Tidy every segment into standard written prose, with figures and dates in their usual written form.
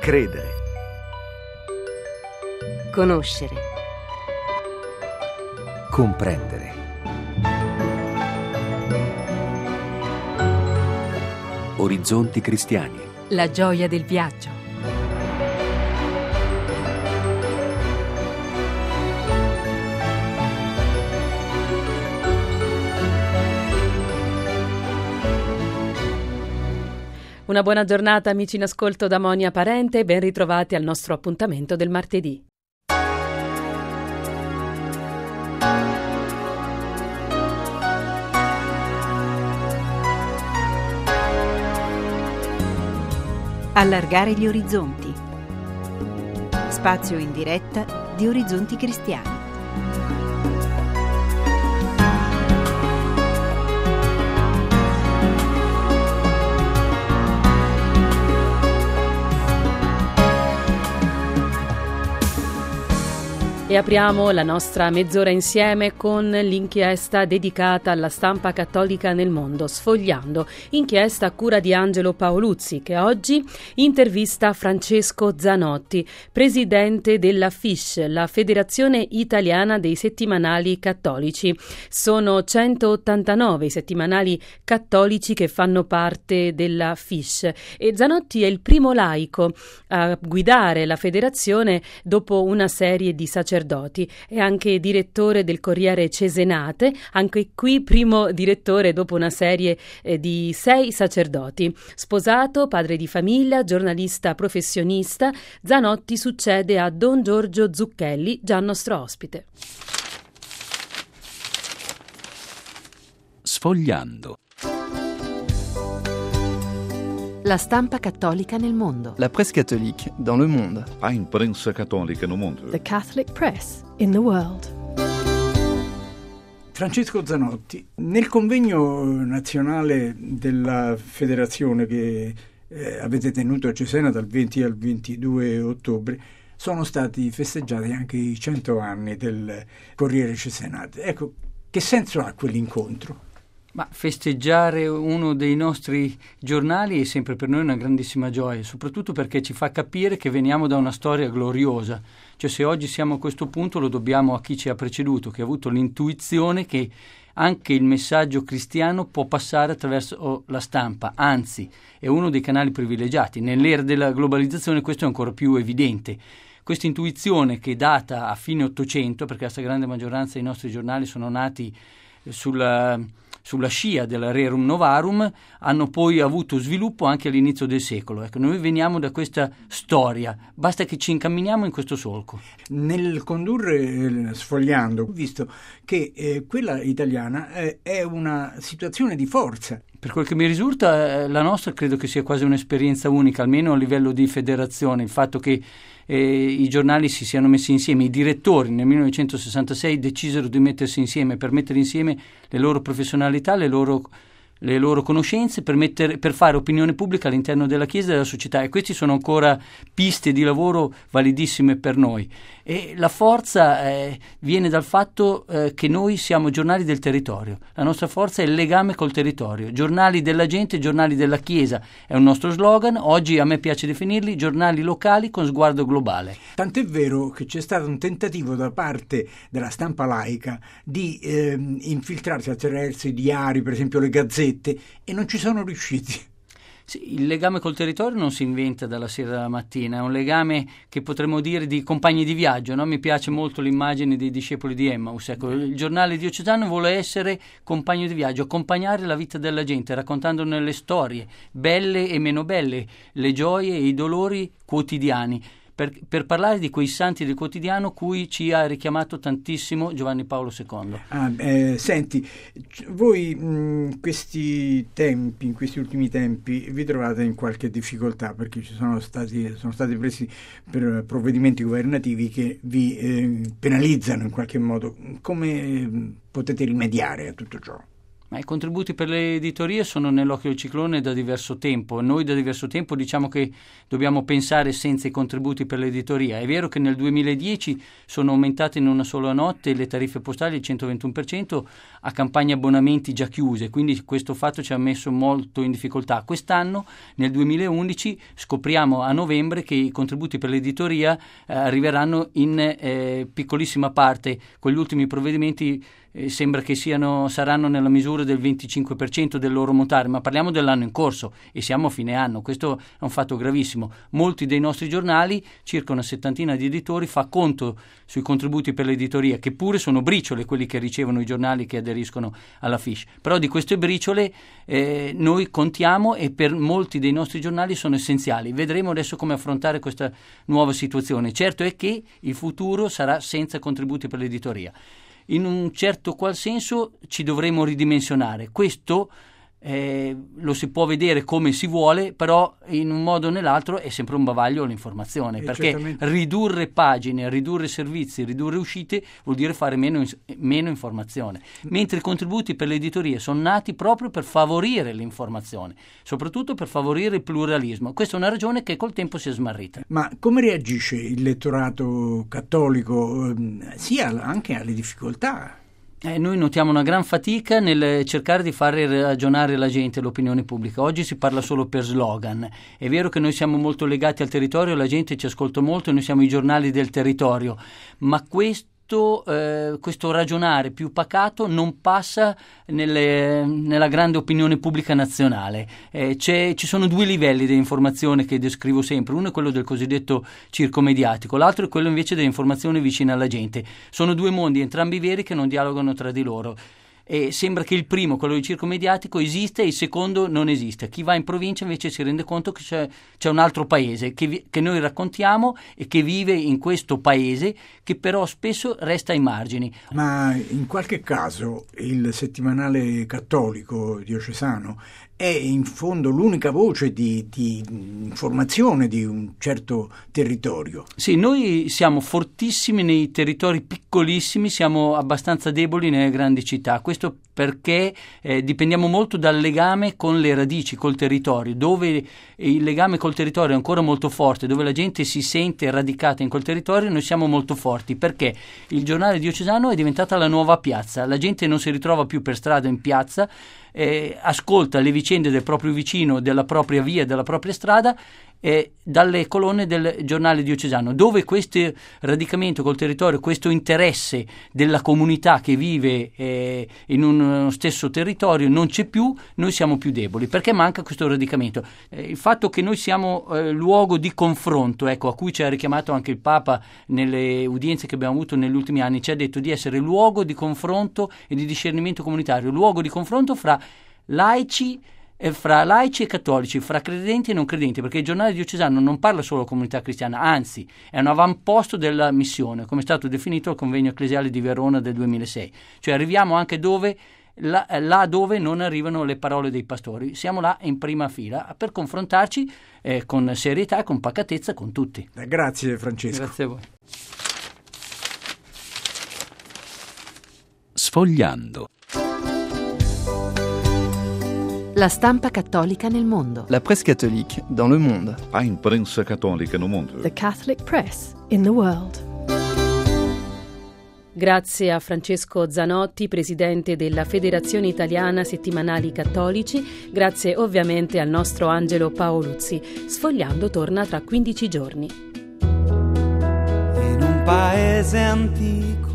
Credere. Conoscere. Comprendere. Orizzonti cristiani. La gioia del viaggio. Una buona giornata amici in ascolto da Monia Parente e ben ritrovati al nostro appuntamento del martedì. Allargare gli orizzonti. Spazio in diretta di Orizzonti Cristiani. E apriamo la nostra mezz'ora insieme con l'inchiesta dedicata alla stampa cattolica nel mondo, Sfogliando, inchiesta a cura di Angelo Paoluzzi, che oggi intervista Francesco Zanotti, presidente della FISH, la Federazione Italiana dei Settimanali Cattolici. Sono 189 i settimanali cattolici che fanno parte della FISH e Zanotti è il primo laico a guidare la federazione dopo una serie di sacerdoti. È anche direttore del Corriere Cesenate, anche qui primo direttore dopo una serie di 6 sacerdoti. Sposato, padre di famiglia, giornalista professionista, Zanotti succede a Don Giorgio Zucchelli, già nostro ospite. Sfogliando. La stampa cattolica nel mondo. La presse catholique dans le monde. A imprensa cattolica nel mondo. The Catholic Press in the world. Francesco Zanotti, nel convegno nazionale della federazione che avete tenuto a Cesena dal 20 al 22 ottobre sono stati festeggiati anche i 100 anni del Corriere Cesenate. Ecco, che senso ha quell'incontro? Ma festeggiare uno dei nostri giornali è sempre per noi una grandissima gioia, soprattutto perché ci fa capire che veniamo da una storia gloriosa. Cioè, se oggi siamo a questo punto lo dobbiamo a chi ci ha preceduto, che ha avuto l'intuizione che anche il messaggio cristiano può passare attraverso la stampa, anzi è uno dei canali privilegiati. Nell'era della globalizzazione questo è ancora più evidente. Questa intuizione che è data a fine Ottocento, perché la stragrande maggioranza dei nostri giornali sono nati sulla scia della Rerum Novarum, hanno poi avuto sviluppo anche all'inizio del secolo. Ecco, noi veniamo da questa storia, basta che ci incamminiamo in questo solco. Nel condurre Sfogliando ho visto che quella italiana è una situazione di forza. Per quel che mi risulta, la nostra credo che sia quasi un'esperienza unica, almeno a livello di federazione, il fatto che i giornali si siano messi insieme, i direttori nel 1966 decisero di mettersi insieme per mettere insieme le loro professionalità, le loro conoscenze per fare opinione pubblica all'interno della Chiesa e della società, e questi sono ancora piste di lavoro validissime per noi. E la forza viene dal fatto che noi siamo giornali del territorio. La nostra forza è il legame col territorio. Giornali della gente, giornali della Chiesa è un nostro slogan. Oggi a me piace definirli giornali locali con sguardo globale. Tant'è vero che c'è stato un tentativo da parte della stampa laica di infiltrarsi attraverso i diari, per esempio le gazzette, e non ci sono riusciti. Sì, il legame col territorio non si inventa dalla sera alla mattina, è un legame che potremmo dire di compagni di viaggio, no? Mi piace molto l'immagine dei discepoli di Emmaus. Ecco, il giornale diocesano vuole essere compagno di viaggio, accompagnare la vita della gente, raccontandone le storie, belle e meno belle, le gioie e i dolori quotidiani. Per parlare di quei santi del quotidiano cui ci ha richiamato tantissimo Giovanni Paolo II. Senti, voi in questi ultimi tempi vi trovate in qualche difficoltà perché sono stati presi per provvedimenti governativi che vi penalizzano in qualche modo. Come potete rimediare a tutto ciò? Ma i contributi per le editorie sono nell'occhio del ciclone da diverso tempo. Noi da diverso tempo diciamo che dobbiamo pensare senza i contributi per l'editoria. È vero che nel 2010 sono aumentate in una sola notte le tariffe postali al 121% a campagne abbonamenti già chiuse, quindi questo fatto ci ha messo molto in difficoltà. Quest'anno, nel 2011, scopriamo a novembre che i contributi per l'editoria arriveranno in piccolissima parte. Con gli ultimi provvedimenti sembra che saranno nella misura del 25% del loro montare, ma parliamo dell'anno in corso e siamo a fine anno. Questo è un fatto gravissimo. Molti dei nostri giornali, circa una settantina di editori, fa conto sui contributi per l'editoria, che pure sono briciole quelli che ricevono i giornali che aderiscono alla FISH, però di queste briciole noi contiamo e per molti dei nostri giornali sono essenziali. Vedremo adesso come affrontare questa nuova situazione. Certo è che il futuro sarà senza contributi per l'editoria. In un certo qual senso ci dovremo ridimensionare. Questo lo si può vedere come si vuole, però in un modo o nell'altro è sempre un bavaglio l'informazione, perché certamente ridurre pagine, ridurre servizi, ridurre uscite vuol dire fare meno informazione, mentre i contributi per l'editoria sono nati proprio per favorire l'informazione, soprattutto per favorire il pluralismo. Questa è una ragione che col tempo si è smarrita. Ma come reagisce il lettorato cattolico sia anche alle difficoltà? Noi notiamo una gran fatica nel cercare di fare ragionare la gente, l'opinione pubblica. Oggi si parla solo per slogan. È vero che noi siamo molto legati al territorio, la gente ci ascolta molto e noi siamo i giornali del territorio, ma questo ragionare più pacato non passa nella grande opinione pubblica nazionale. Ci sono due livelli di informazione che descrivo sempre. Uno è quello del cosiddetto circo mediatico, l'altro è quello invece dell'informazione vicina alla gente. Sono due mondi, entrambi veri, che non dialogano tra di loro. E sembra che il primo, quello del circo mediatico, esiste e il secondo non esiste. Chi va in provincia invece si rende conto che c'è un altro paese che noi raccontiamo e che vive in questo paese, che però spesso resta ai margini. Ma in qualche caso il settimanale cattolico diocesano è in fondo l'unica voce di informazione di un certo territorio. Sì, noi siamo fortissimi nei territori piccolissimi, siamo abbastanza deboli nelle grandi città. Questo perché dipendiamo molto dal legame con le radici, col territorio. Dove il legame col territorio è ancora molto forte, dove la gente si sente radicata in quel territorio, noi siamo molto forti, perché il giornale diocesano è diventata la nuova piazza. La gente non si ritrova più per strada in piazza, ascolta le vicende del proprio vicino, della propria via, della propria strada, dalle colonne del giornale diocesano, dove questo radicamento col territorio, questo interesse della comunità che vive in uno stesso territorio non c'è più, noi siamo più deboli, perché manca questo radicamento. Il fatto che noi siamo luogo di confronto, ecco, a cui ci ha richiamato anche il Papa nelle udienze che abbiamo avuto negli ultimi anni, ci ha detto di essere luogo di confronto e di discernimento comunitario, luogo di confronto fra laici e cattolici, fra credenti e non credenti, perché il giornale diocesano non parla solo della comunità cristiana, anzi è un avamposto della missione, come è stato definito al convegno ecclesiale di Verona del 2006. Cioè arriviamo anche là dove non arrivano le parole dei pastori, siamo là in prima fila per confrontarci con serietà e con pacatezza con tutti. Grazie Francesco. Grazie a voi. Sfogliando. La stampa cattolica nel mondo. La presse catholique dans le monde. A imprensa católica no mundo. The Catholic Press in the world. Grazie a Francesco Zanotti, presidente della Federazione Italiana Settimanali Cattolici. Grazie ovviamente al nostro Angelo Paoluzzi. Sfogliando torna tra 15 giorni. In un paese antico,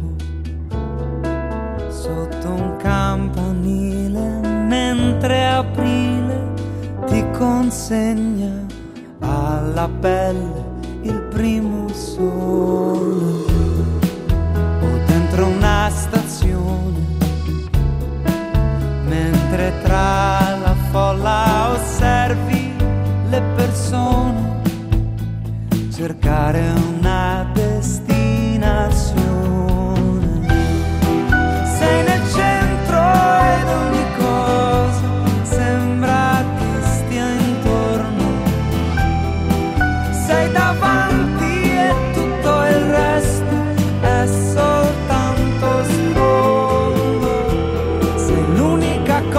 sotto un campanile, mentre aprile ti consegna alla pelle il primo sole, o dentro una stazione, mentre tra la folla osservi le persone cercare una destinazione. Sei nel centro ed ogni cosa sembra ti stia intorno. Sei davanti e tutto il resto è soltanto sfondo. Sei l'unica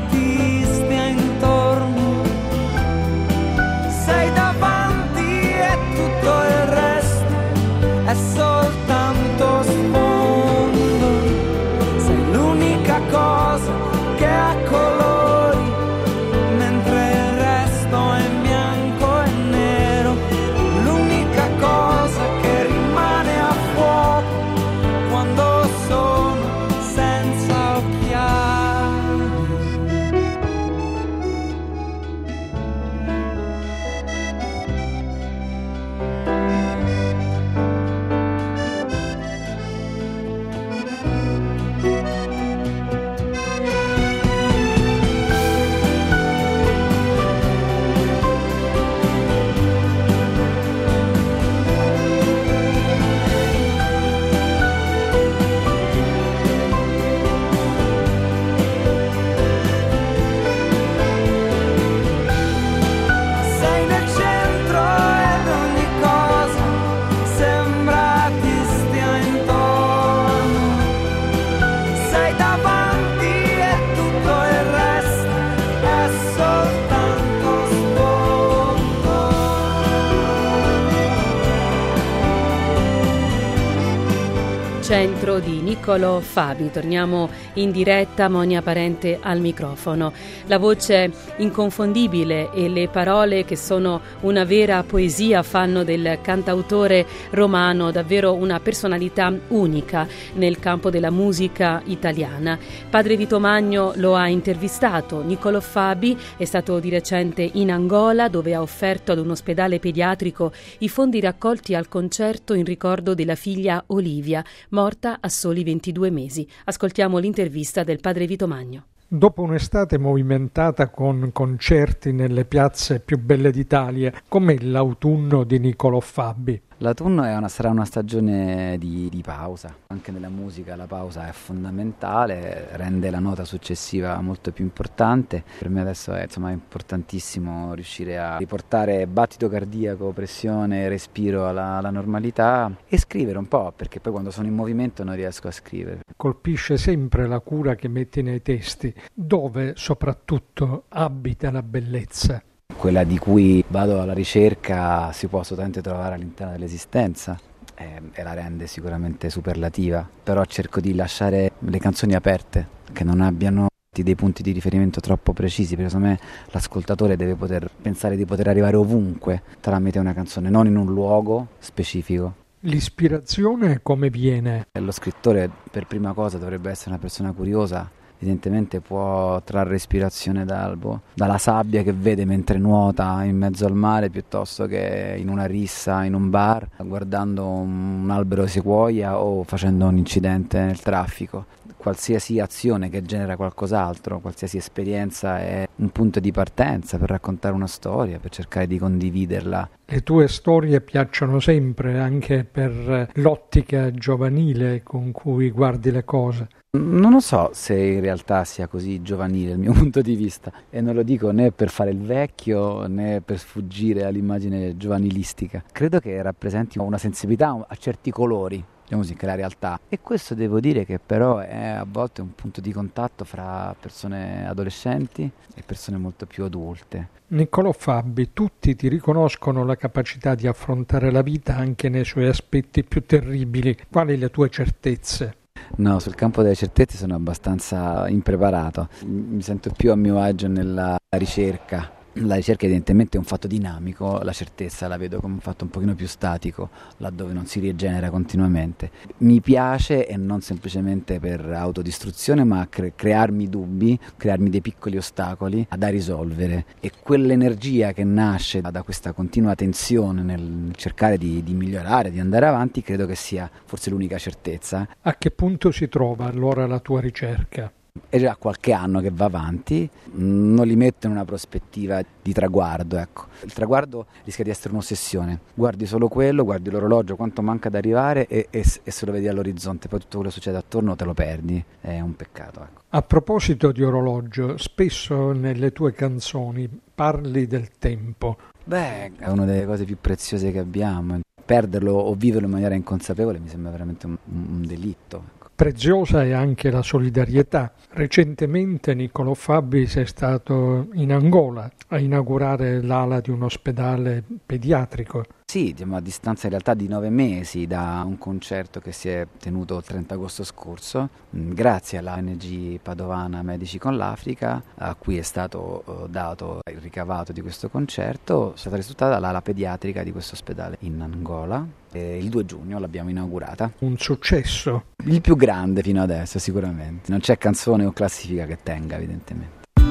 ti stia intorno, sei davanti e tutto il resto è soltanto sfondo, sei l'unica cosa che ha colori, mentre il resto è bianco e nero, l'unica cosa che rimane a fuoco quando sono senza occhiali. Sei nel centro ed ogni cosa sembra ti stia intorno, sei davanti e tutto il resto è soltanto sfondo. Centro di Niccolò Fabi. Torniamo in diretta, Monia Parente al microfono. La voce inconfondibile e le parole che sono una vera poesia fanno del cantautore romano davvero una personalità unica nel campo della musica italiana. Padre Vito Magno lo ha intervistato. Niccolò Fabi è stato di recente in Angola, dove ha offerto ad un ospedale pediatrico i fondi raccolti al concerto in ricordo della figlia Olivia, morta a soli 22 mesi. Ascoltiamo l'intervista del padre Vito Magno. Dopo un'estate movimentata con concerti nelle piazze più belle d'Italia, com'è l'autunno di Niccolò Fabi? L'autunno sarà una stagione di pausa, anche nella musica la pausa è fondamentale, rende la nota successiva molto più importante. Per me adesso è importantissimo riuscire a riportare battito cardiaco, pressione, respiro alla normalità e scrivere un po', perché poi quando sono in movimento non riesco a scrivere. Colpisce sempre la cura che metti nei testi, dove soprattutto abita la bellezza. Quella di cui vado alla ricerca si può assolutamente trovare all'interno dell'esistenza e la rende sicuramente superlativa, però cerco di lasciare le canzoni aperte, che non abbiano dei punti di riferimento troppo precisi, perché secondo me l'ascoltatore deve poter pensare di poter arrivare ovunque tramite una canzone, non in un luogo specifico. L'ispirazione come viene? Lo scrittore per prima cosa dovrebbe essere una persona curiosa. Evidentemente può trarre ispirazione dalla sabbia che vede mentre nuota in mezzo al mare, piuttosto che in una rissa, in un bar, guardando un albero sequoia o facendo un incidente nel traffico. Qualsiasi azione che genera qualcos'altro, qualsiasi esperienza è un punto di partenza per raccontare una storia, per cercare di condividerla. Le tue storie piacciono sempre, anche per l'ottica giovanile con cui guardi le cose. Non lo so se in realtà sia così giovanile il mio punto di vista, e non lo dico né per fare il vecchio né per sfuggire all'immagine giovanilistica. Credo che rappresenti una sensibilità a certi colori, diciamo così, che è la realtà, e questo devo dire che però è a volte un punto di contatto fra persone adolescenti e persone molto più adulte. Niccolò Fabi, tutti ti riconoscono la capacità di affrontare la vita anche nei suoi aspetti più terribili. Quali le tue certezze? No, sul campo delle certezze sono abbastanza impreparato, mi sento più a mio agio nella ricerca. La ricerca evidentemente è un fatto dinamico, la certezza la vedo come un fatto un pochino più statico, laddove non si rigenera continuamente. Mi piace, e non semplicemente per autodistruzione, ma crearmi dubbi, crearmi dei piccoli ostacoli da risolvere, e quell'energia che nasce da questa continua tensione nel cercare di migliorare, di andare avanti, credo che sia forse l'unica certezza. A che punto si trova allora la tua ricerca? È già qualche anno che va avanti, non li metto in una prospettiva di traguardo, ecco. Il traguardo rischia di essere un'ossessione, guardi solo quello, guardi l'orologio, quanto manca da arrivare e se lo vedi all'orizzonte, poi tutto quello che succede attorno te lo perdi, è un peccato, ecco. A proposito di orologio, spesso nelle tue canzoni parli del tempo. Beh, è una delle cose più preziose che abbiamo, perderlo o viverlo in maniera inconsapevole mi sembra veramente un delitto. Preziosa è anche la solidarietà. Recentemente Niccolò Fabris è stato in Angola a inaugurare l'ala di un ospedale pediatrico. Sì, a distanza in realtà di 9 mesi da un concerto che si è tenuto il 30 agosto scorso, grazie alla ONG padovana Medici con l'Africa, a cui è stato dato il ricavato di questo concerto, è stata risultata l'ala pediatrica di questo ospedale in Angola. Il 2 giugno l'abbiamo inaugurata. Un successo. Il più grande fino adesso sicuramente. Non c'è canzone o classifica che tenga, evidentemente.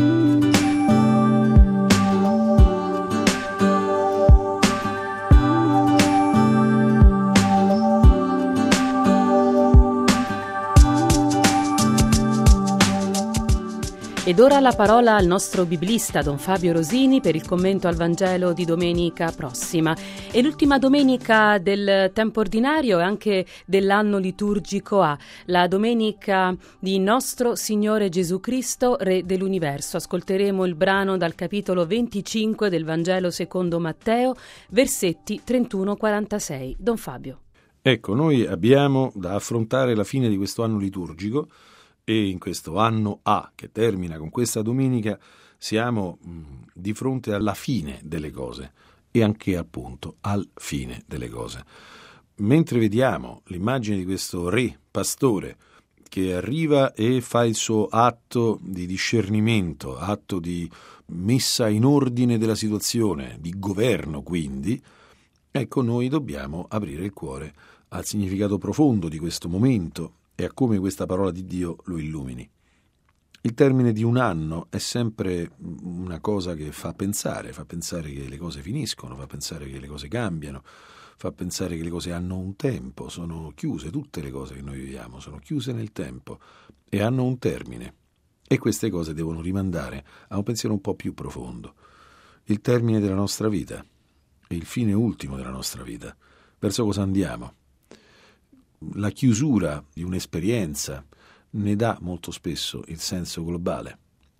Ed ora la parola al nostro biblista Don Fabio Rosini per il commento al Vangelo di domenica prossima. È l'ultima domenica del tempo ordinario e anche dell'anno liturgico A, la domenica di nostro Signore Gesù Cristo, Re dell'Universo. Ascolteremo il brano dal capitolo 25 del Vangelo secondo Matteo, versetti 31-46. Don Fabio. Ecco, noi abbiamo da affrontare la fine di questo anno liturgico. E in questo anno A, che termina con questa domenica, siamo di fronte alla fine delle cose e anche appunto al fine delle cose. Mentre vediamo l'immagine di questo re pastore che arriva e fa il suo atto di discernimento, atto di messa in ordine della situazione, di governo quindi, ecco, noi dobbiamo aprire il cuore al significato profondo di questo momento e a come questa parola di Dio lo illumini. Il termine di un anno è sempre una cosa che fa pensare che le cose finiscono, fa pensare che le cose cambiano, fa pensare che le cose hanno un tempo, sono chiuse, tutte le cose che noi viviamo sono chiuse nel tempo e hanno un termine. E queste cose devono rimandare a un pensiero un po' più profondo. Il termine della nostra vita, il fine ultimo della nostra vita. Verso cosa andiamo? La chiusura di un'esperienza ne dà molto spesso il senso globale.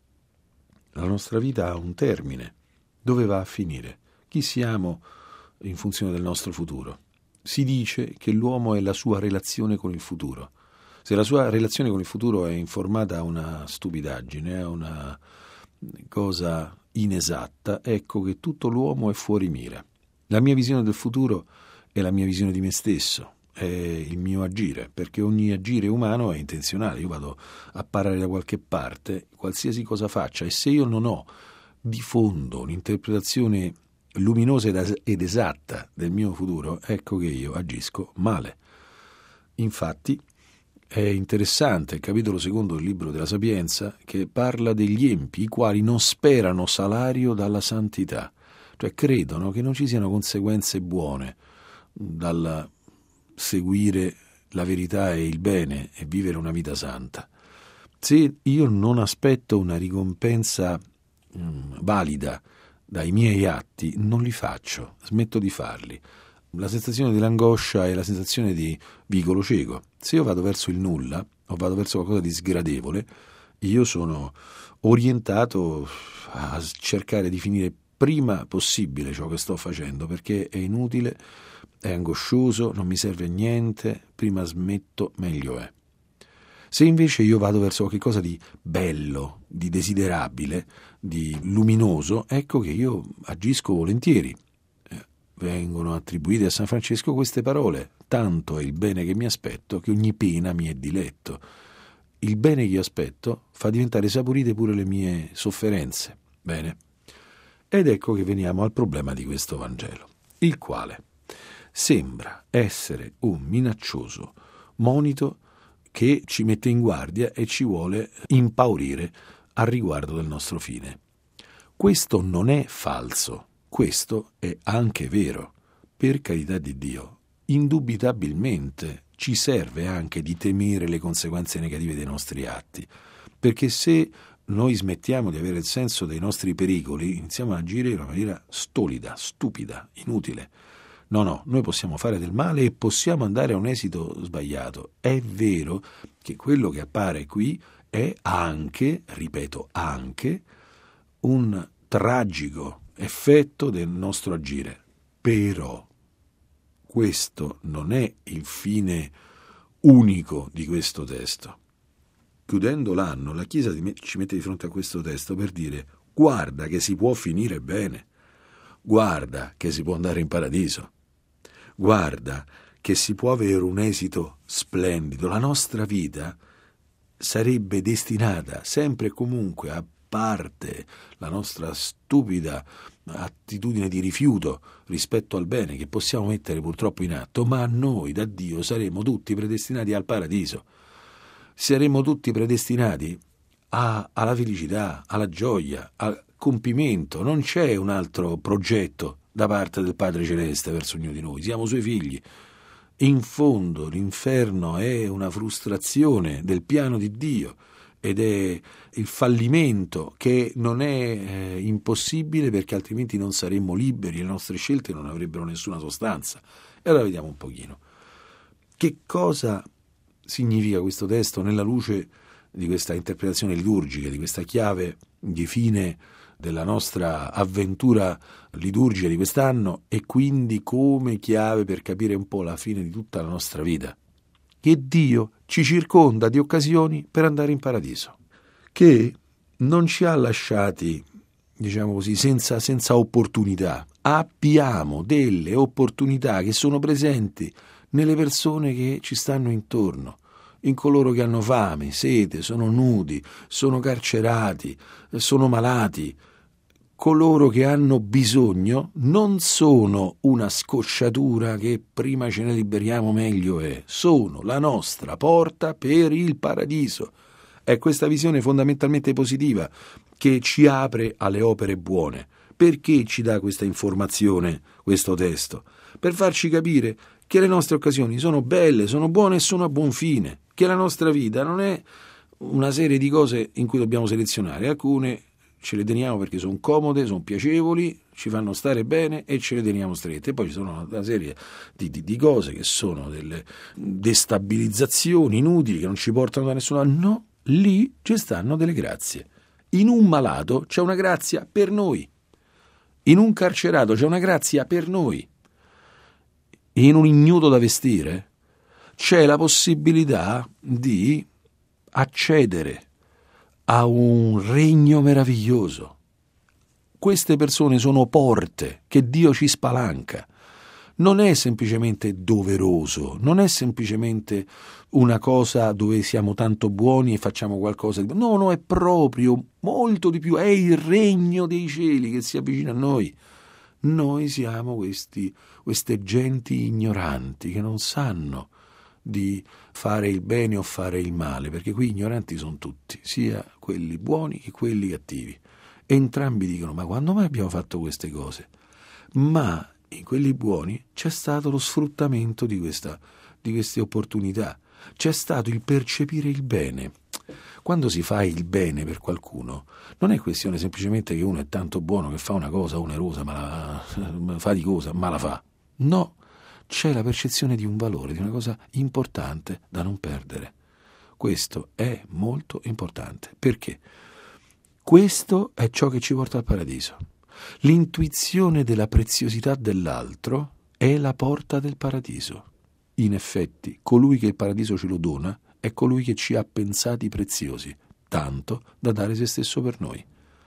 La nostra vita ha un termine. Dove va a finire? Chi siamo in funzione del nostro futuro? Si dice che l'uomo è la sua relazione con il futuro. Se la sua relazione con il futuro è informata a una stupidaggine, a una cosa inesatta, ecco che tutto l'uomo è fuori mira. La mia visione del futuro è la mia visione di me stesso. È il mio agire, perché ogni agire umano è intenzionale. Io vado a parare da qualche parte, qualsiasi cosa faccia, e se io non ho di fondo un'interpretazione luminosa ed esatta del mio futuro, ecco che io agisco male. Infatti è interessante il capitolo 2 del libro della Sapienza, che parla degli empi, i quali non sperano salario dalla santità, cioè credono che non ci siano conseguenze buone dal seguire la verità e il bene e vivere una vita santa. Se io non aspetto una ricompensa valida dai miei atti, non li faccio, smetto di farli. La sensazione dell'angoscia è la sensazione di vicolo cieco. Se io vado verso il nulla o vado verso qualcosa di sgradevole, io sono orientato a cercare di finire prima possibile ciò che sto facendo, perché è inutile, è angoscioso, non mi serve a niente, prima smetto meglio è. Se invece io vado verso qualcosa di bello, di desiderabile, di luminoso, ecco che io agisco volentieri. Vengono attribuite a San Francesco queste parole: tanto è il bene che mi aspetto che ogni pena mi è diletto. Il bene che io aspetto fa diventare saporite pure le mie sofferenze. Bene. Ed ecco che veniamo al problema di questo Vangelo, il quale sembra essere un minaccioso monito che ci mette in guardia e ci vuole impaurire al riguardo del nostro fine. Questo non è falso, questo è anche vero, per carità di Dio. Indubitabilmente ci serve anche di temere le conseguenze negative dei nostri atti, perché se noi smettiamo di avere il senso dei nostri pericoli, iniziamo ad agire in una maniera stolida, stupida, inutile. No, noi possiamo fare del male e possiamo andare a un esito sbagliato. È vero che quello che appare qui è anche, ripeto, anche un tragico effetto del nostro agire. Però questo non è il fine unico di questo testo. Chiudendo l'anno, la Chiesa ci mette di fronte a questo testo per dire: guarda che si può finire bene, guarda che si può andare in paradiso, guarda che si può avere un esito splendido. La nostra vita sarebbe destinata sempre e comunque, a parte la nostra stupida attitudine di rifiuto rispetto al bene che possiamo mettere purtroppo in atto, ma noi da Dio saremo tutti predestinati al paradiso, saremo tutti predestinati alla felicità, alla gioia, al compimento. Non c'è un altro progetto da parte del Padre Celeste verso ognuno di noi, siamo Suoi figli. In fondo l'inferno è una frustrazione del piano di Dio ed è il fallimento che non è impossibile, perché altrimenti non saremmo liberi, le nostre scelte non avrebbero nessuna sostanza. E allora vediamo un pochino che cosa significa questo testo nella luce di questa interpretazione liturgica, di questa chiave di fine della nostra avventura liturgica di quest'anno, e quindi come chiave per capire un po' la fine di tutta la nostra vita. Che Dio ci circonda di occasioni per andare in paradiso, che non ci ha lasciati, diciamo così, senza opportunità. Abbiamo delle opportunità che sono presenti nelle persone che ci stanno intorno, in coloro che hanno fame, sete, sono nudi, sono carcerati, sono malati. Coloro che hanno bisogno non sono una scocciatura che prima ce ne liberiamo meglio è, sono la nostra porta per il paradiso. È questa visione fondamentalmente positiva che ci apre alle opere buone. Perché ci dà questa informazione, questo testo? Per farci capire che le nostre occasioni sono belle, sono buone e sono a buon fine, che la nostra vita non è una serie di cose in cui dobbiamo selezionare. Alcune ce le teniamo perché sono comode, sono piacevoli, ci fanno stare bene e ce le teniamo strette. E poi ci sono una serie di cose che sono delle destabilizzazioni inutili che non ci portano da nessuna. No, lì ci stanno delle grazie. In un malato c'è una grazia per noi, in un carcerato c'è una grazia per noi, in un ignudo da vestire c'è la possibilità di accedere a un regno meraviglioso. Queste persone sono porte che Dio ci spalanca. Non è semplicemente doveroso, non è semplicemente una cosa dove siamo tanto buoni e facciamo qualcosa di... No, è proprio molto di più, è il regno dei cieli che si avvicina a noi. Noi siamo queste genti ignoranti che non sanno di fare il bene o fare il male, perché qui ignoranti sono tutti, sia quelli buoni che quelli cattivi. Entrambi dicono: ma quando mai abbiamo fatto queste cose? Ma in quelli buoni c'è stato lo sfruttamento di queste opportunità, c'è stato il percepire il bene. Quando si fa il bene per qualcuno non è questione semplicemente che uno è tanto buono che fa una cosa onerosa, ma la fa. No, c'è la percezione di un valore, di una cosa importante da non perdere. Questo è molto importante. Perché? Questo è ciò che ci porta al paradiso. L'intuizione della preziosità dell'altro è la porta del paradiso. In effetti, colui che il paradiso ce lo dona è colui che ci ha pensati preziosi, tanto da dare se stesso per noi.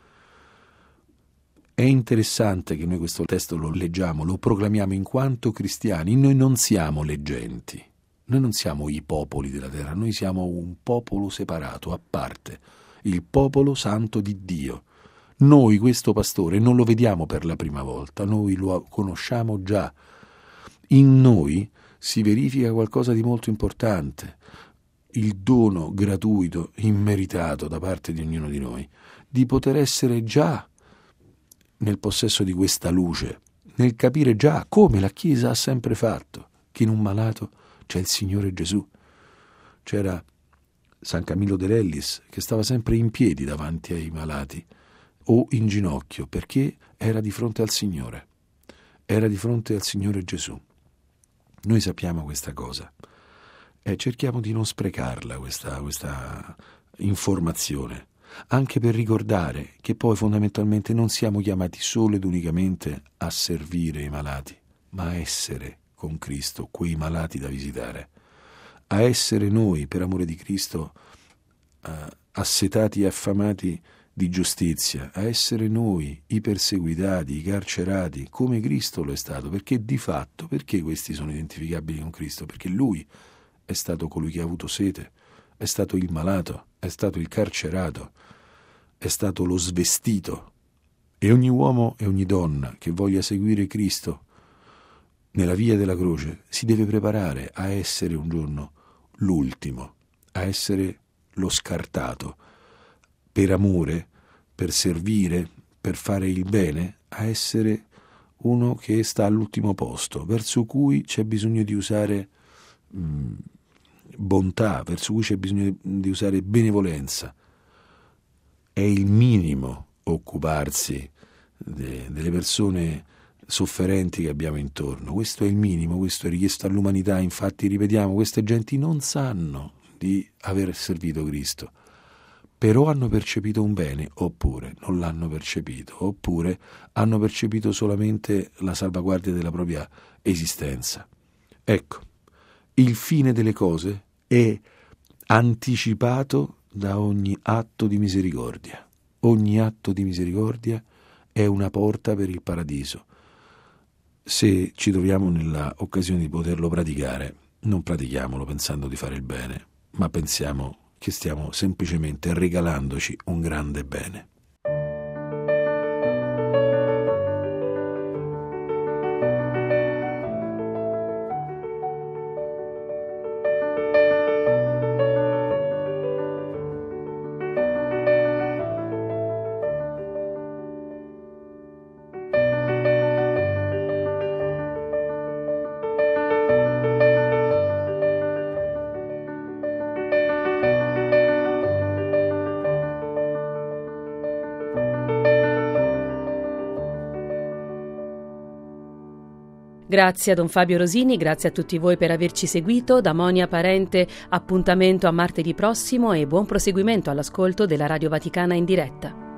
È interessante che noi questo testo lo leggiamo, lo proclamiamo in quanto cristiani. Noi non siamo leggenti, noi non siamo i popoli della terra, noi siamo un popolo separato, a parte, il popolo santo di Dio. Noi questo pastore non lo vediamo per la prima volta, noi lo conosciamo già. In noi si verifica qualcosa di molto importante, il dono gratuito, immeritato da parte di ognuno di noi, di poter essere già nel possesso di questa luce, nel capire già, come la Chiesa ha sempre fatto, che in un malato c'è il Signore Gesù. C'era San Camillo de Lellis che stava sempre in piedi davanti ai malati o in ginocchio, perché era di fronte al Signore, era di fronte al Signore Gesù. Noi sappiamo questa cosa e cerchiamo di non sprecarla, questa informazione, anche per ricordare che poi fondamentalmente non siamo chiamati solo ed unicamente a servire i malati, ma a essere con Cristo quei malati da visitare, a essere noi, per amore di Cristo, assetati e affamati di giustizia, a essere noi i perseguitati, i carcerati, come Cristo lo è stato, perché di fatto, perché questi sono identificabili con Cristo? Perché Lui è stato colui che ha avuto sete, è stato il malato, è stato il carcerato, è stato lo svestito. E ogni uomo e ogni donna che voglia seguire Cristo nella via della croce si deve preparare a essere un giorno l'ultimo, a essere lo scartato, per amore, per servire, per fare il bene, a essere uno che sta all'ultimo posto, verso cui c'è bisogno di usare bontà, verso cui c'è bisogno di usare benevolenza. È il minimo occuparsi delle persone sofferenti che abbiamo intorno. Questo è il minimo, questo è richiesto all'umanità. Infatti, ripetiamo, queste genti non sanno di aver servito Cristo, però hanno percepito un bene, oppure non l'hanno percepito, oppure hanno percepito solamente la salvaguardia della propria esistenza. Ecco, il fine delle cose è anticipato da ogni atto di misericordia. Ogni atto di misericordia è una porta per il paradiso. Se ci troviamo nella occasione di poterlo praticare, non pratichiamolo pensando di fare il bene, ma pensiamo che stiamo semplicemente regalandoci un grande bene. Grazie a Don Fabio Rosini, grazie a tutti voi per averci seguito. Da Monia Parente, appuntamento a martedì prossimo e buon proseguimento all'ascolto della Radio Vaticana in diretta.